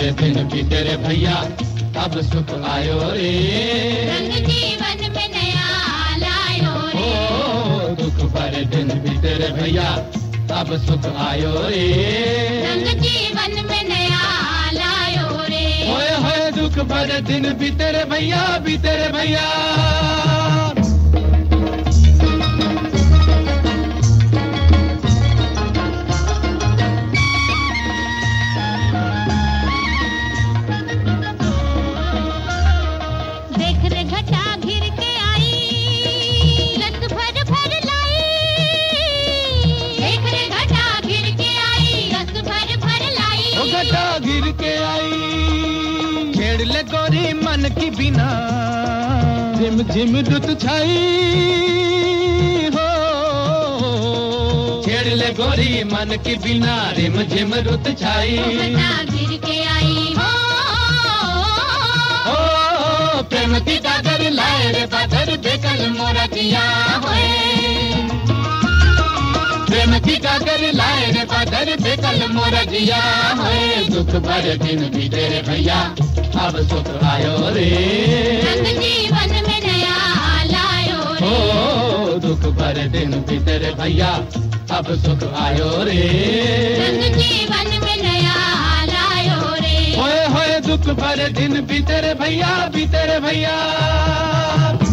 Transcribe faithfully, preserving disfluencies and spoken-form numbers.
भरे दिन भी तेरे भैया अब सुख आयो रे। रंग जीवन में नया लायो रे। ओ दुख भरे दिन भी तेरे भैया अब सुख आयो रे। रंग जीवन में नया लायो रे। होए होए दुख भरे दिन भी तेरे भैया भी तेरे भैया। घटा गिर के आई छेड़ ले गोरी मन की बिना झिम झिम रुत छाई हो। छेड़ ले गोरी मन की बिना रिम झिम रुत छाई। घटा गिर के आई हो। ओ प्रेम की डागर लाए रे बादर बेकल मोरा किया होए। प्रेम की डागर लाए रे बादर बेकल मोरा जिया होए। दुख भरे दिन भी तेरे भैया अब सुख आयो रे। रंग जीवन में नया लायो रे। ओ दुख भरे दिन भी तेरे भैया अब सुख आयो रे। रंग जीवन में नया लायो रे। होए होए दुख भरे दिन भी तेरे भैया भी तेरे भैया।